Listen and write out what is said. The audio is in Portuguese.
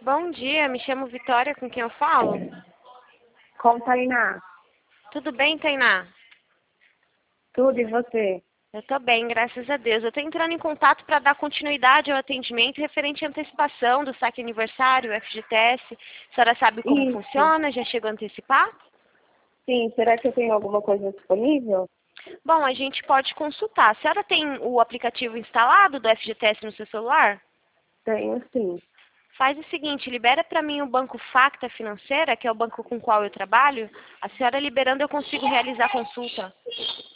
Bom dia, me chamo Vitória, com quem eu falo? Com Tainá. Tudo bem, Tainá? Tudo e você? Eu tô bem, graças a Deus. Eu tô entrando em contato para dar continuidade ao atendimento referente à antecipação do saque aniversário, FGTS. A senhora sabe como Isso. funciona? Já chegou a antecipar? Sim, será que eu tenho alguma coisa disponível? Bom, a gente pode consultar. A senhora tem o aplicativo instalado do FGTS no seu celular? Tenho sim. Faz o seguinte, libera para mim o banco Facta Financeira, que é o banco com o qual eu trabalho. A senhora liberando eu consigo realizar a consulta.